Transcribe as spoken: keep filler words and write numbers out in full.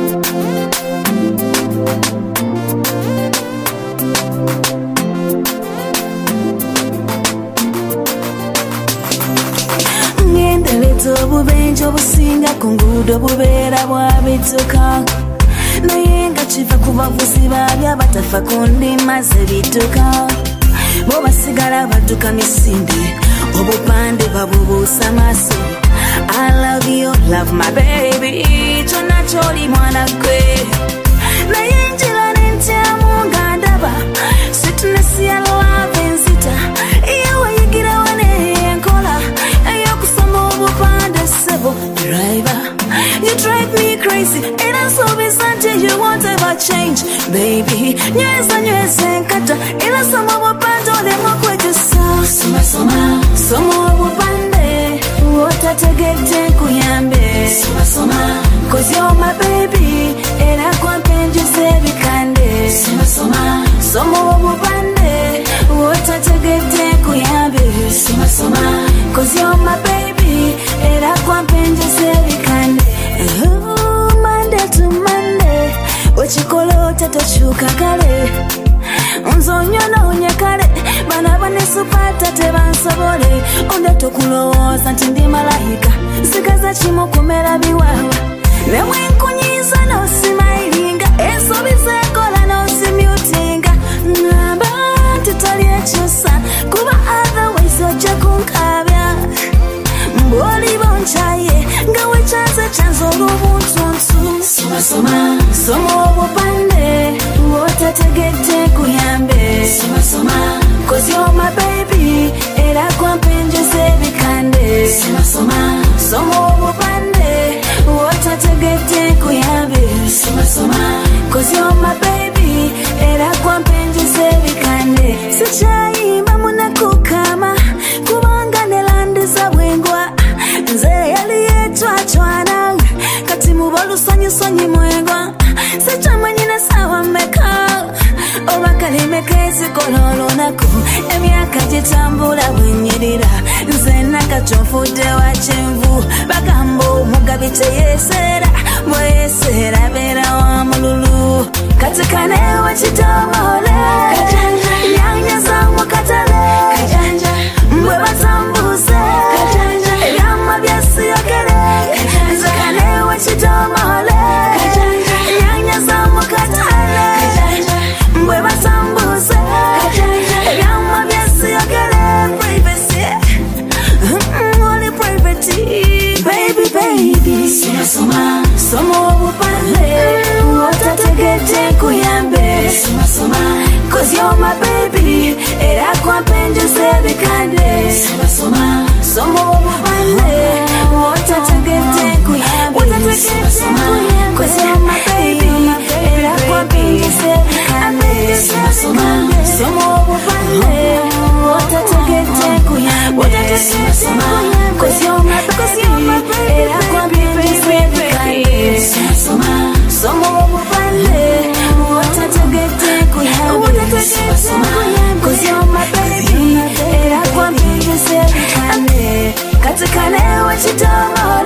Obubenjo businga kungudo bubera bwabituka nayenga chiva kubavuzi bali abatafa kundi maze bituka bo basigala baduka misinde obupande babubusa maso. I love you, love my baby, chona choli mwana kwe nayenjila nentyamu ngandaba sweetness ya love enzita iyawa yigira wane enkola eyokusoma obupande sebo. Driver, you drive me crazy and I'm so busy until you won't ever change. Baby, nyeza nyeza nkata ila soma obupande olemo kwegesa. Soma soma soma obupande wotategete kuyambe. Soma soma cause you're my baby and I can't penjese bikande. Soma soma soma obupande wotategete kuyambe. Soma soma cause you're my baby and I can't penjese bikande. Oh, Monday to Monday ochikola otatachuka kale unzonyono unyekale bana banesupata tebansobole onda tokulowooza nti ndi malayika sigaza kimo kumera biwawa nemwenkunyiza nosimayiringa ensobi zekola nosimyutinga ngamba nti toli ekyusa kuba otherwise ojja kunkabya mboli bonchaye nga wekyanze kyanze olw'obuntuntu. Soma soma soma obupande wotategete kuyambe. Soma soma cause you're my baby era kwampenjese bikande. Soma soma soma obupande wotategete kuyambe. Soma soma cause you're my baby era kwampenjese bikande. Sichayimba munakukama kubanga nelandiza bwengwa nze yali yetwatwana kati mubalusanyi sonyi mwengwa sechamanyina sawa meka oba kalimeka ezikola olunaku emyaka gitambula bwenyirira nze nakatofudde wa kyenvu bagamba omugabi teyeseera bweyeseera beera wa mululu kati kanewe kitomole yanyaza mu katale mbwe batambuze ebyama byasiyogere nze kanewe kitomole yanyaza mu katale mbwe batambuze ebyama byasiyogere privacy only privacy baby baby. Soma soma soma obupande wotategete kuyambe. Soma soma cause you're my baby era kwampenjese bikande. Soma soma soma obupande wotategete kuyambe. Soma soma cause you're my baby era kwampenjese bikande. Soma soma soma obupande wotategete kuyambe. Soma soma cause you're my baby era kwampenjese bikande. Soma soma soma obupande wotategete kuyambe. Soma soma cause you're my baby era kwampenjese bikande. Kati kanewe kitomole